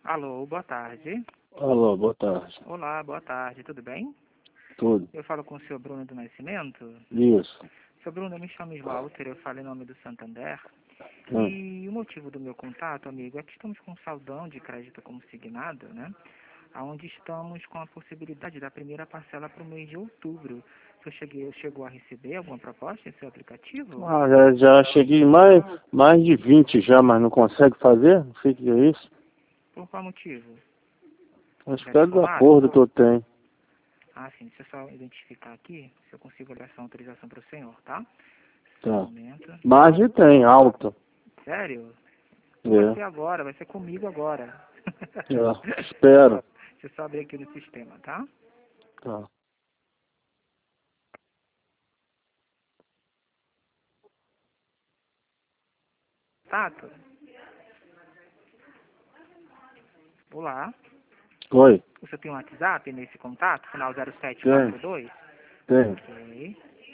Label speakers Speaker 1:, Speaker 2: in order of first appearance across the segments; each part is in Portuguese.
Speaker 1: Alô, boa tarde.
Speaker 2: Alô, boa tarde.
Speaker 1: Olá, boa tarde, tudo bem?
Speaker 2: Tudo.
Speaker 1: Eu falo com o senhor Bruno do Nascimento.
Speaker 2: Isso.
Speaker 1: Senhor Bruno, eu me chamo Slaughter, eu falo em nome do Santander.
Speaker 2: Hum.
Speaker 1: E o motivo do meu contato, amigo, é que estamos com um saldão de crédito como signado, né? Onde estamos com a possibilidade da primeira parcela para o mês de outubro. O senhor chegou a receber alguma proposta em seu aplicativo?
Speaker 2: Já cheguei mais de 20 já, mas não consegue fazer? Não sei o que é isso.
Speaker 1: Por qual motivo?
Speaker 2: Acho
Speaker 1: Já
Speaker 2: que é
Speaker 1: te
Speaker 2: do
Speaker 1: informaram?
Speaker 2: acordo que eu tenho.
Speaker 1: Ah, sim, deixa eu só identificar aqui, se eu consigo olhar essa autorização para o senhor, tá? Só um
Speaker 2: Tá.
Speaker 1: momento.
Speaker 2: Margem tem, alta.
Speaker 1: Sério? Vai ser
Speaker 2: É.
Speaker 1: agora, vai ser comigo agora.
Speaker 2: Espero.
Speaker 1: Deixa eu só abrir aqui no sistema, tá?
Speaker 2: Tá.
Speaker 1: Tato? Olá.
Speaker 2: Oi.
Speaker 1: Você tem um WhatsApp nesse contato, final
Speaker 2: Tem.
Speaker 1: 0742?
Speaker 2: Tem.
Speaker 1: Ok.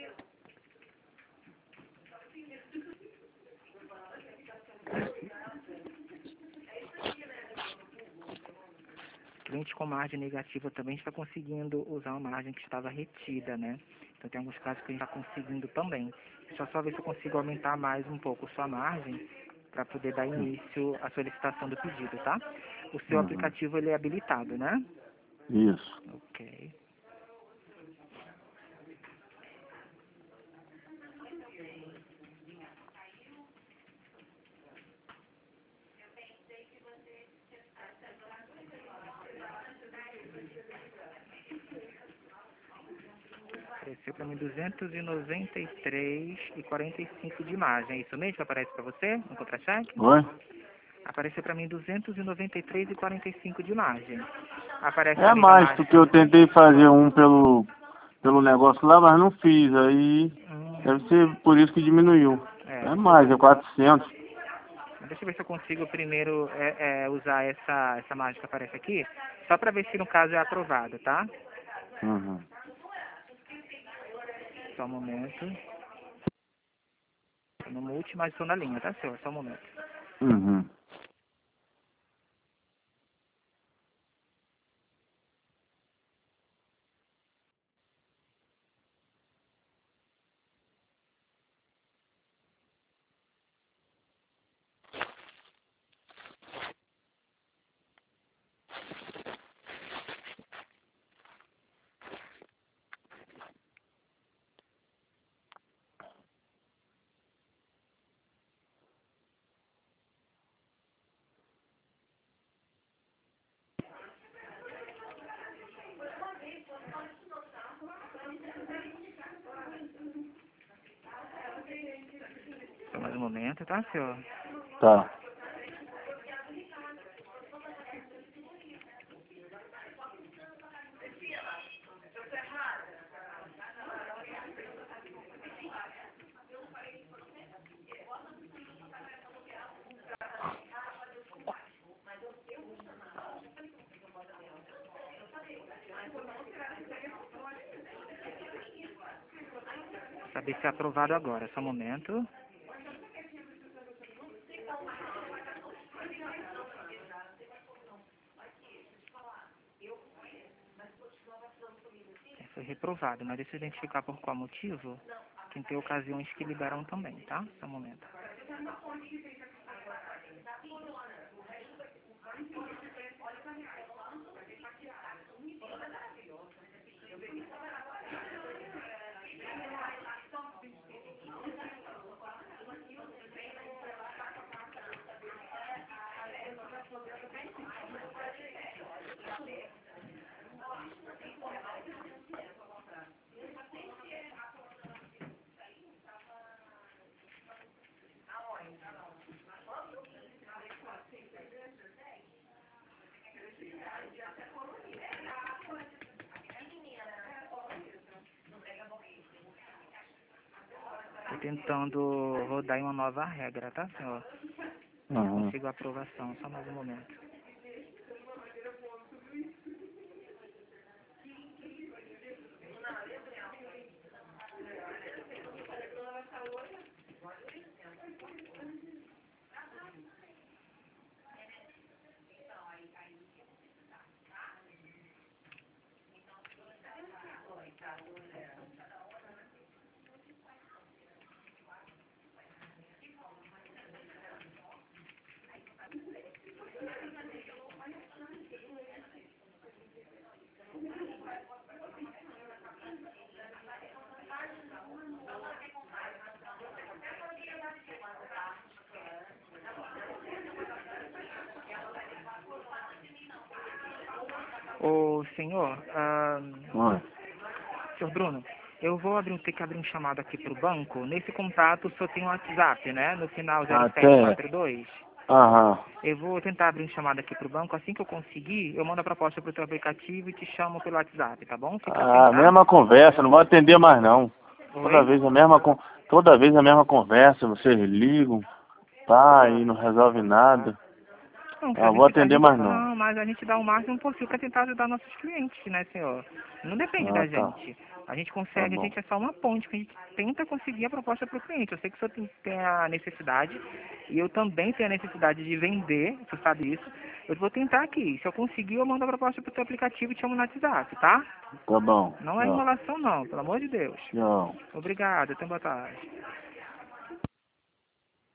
Speaker 1: Cliente com margem negativa também está conseguindo usar uma margem que estava retida, né? Então tem alguns casos que a gente está conseguindo também. Deixa eu só ver se eu consigo aumentar mais um pouco sua margem para poder dar início à solicitação do pedido, tá? O seu
Speaker 2: Uhum.
Speaker 1: aplicativo ele é habilitado, né?
Speaker 2: Isso.
Speaker 1: Ok. Apareceu para mim 293,45 de imagem. É isso mesmo que aparece para você no contra-cheque?
Speaker 2: Oi?
Speaker 1: Apareceu para mim 293,45 de imagem. Aparece
Speaker 2: É
Speaker 1: além da
Speaker 2: mais,
Speaker 1: margem.
Speaker 2: porque eu tentei fazer um pelo negócio lá, mas não fiz. Aí deve ser por isso que diminuiu. É mais, é 400.
Speaker 1: Deixa eu ver se eu consigo primeiro usar essa margem que aparece aqui, só para ver se no caso é aprovado, tá?
Speaker 2: Uhum.
Speaker 1: Só um momento. Tô no multi, mas estou na linha, tá, senhor? Só um momento.
Speaker 2: Uhum.
Speaker 1: Só mais um momento, tá, senhor?
Speaker 2: Tá.
Speaker 1: Saber se é aprovado agora, só um momento. Foi reprovado, mas deixa eu identificar por qual motivo. Que tem ocasiões que liberam também, tá? Só um momento. Tô tentando rodar em uma nova regra, tá, senhor? Não
Speaker 2: Uhum.
Speaker 1: consigo aprovação, só mais um momento. Ô, senhor,
Speaker 2: Oi.
Speaker 1: senhor Bruno, eu vou ter que abrir um chamado aqui pro banco. Nesse contato só tem o WhatsApp, né? No final 0742.
Speaker 2: Aham.
Speaker 1: Eu vou tentar abrir um chamado aqui pro banco. Assim que eu conseguir, eu mando a proposta pro teu aplicativo e te chamo pelo WhatsApp, tá bom? Fica assim, tá?
Speaker 2: Mesma conversa, não vou atender mais não.
Speaker 1: Oi?
Speaker 2: Toda vez a mesma conversa, vocês ligam, tá, e não resolve nada.
Speaker 1: Não,
Speaker 2: Vou atender mais não.
Speaker 1: Não, mas a gente dá o máximo possível para tentar ajudar nossos clientes, né, senhor? Não depende da
Speaker 2: Tá.
Speaker 1: gente. A gente consegue,
Speaker 2: Tá
Speaker 1: a
Speaker 2: bom.
Speaker 1: gente é só uma ponte, que a gente tenta conseguir a proposta para o cliente. Eu sei que o senhor tem a necessidade, e eu também tenho a necessidade de vender, você sabe isso. Eu vou tentar aqui. Se eu conseguir, eu mando a proposta para o teu aplicativo e te chamo no WhatsApp, tá?
Speaker 2: Tá bom.
Speaker 1: Não é enrolação não, pelo amor de Deus.
Speaker 2: Tchau.
Speaker 1: Obrigado, até boa tarde.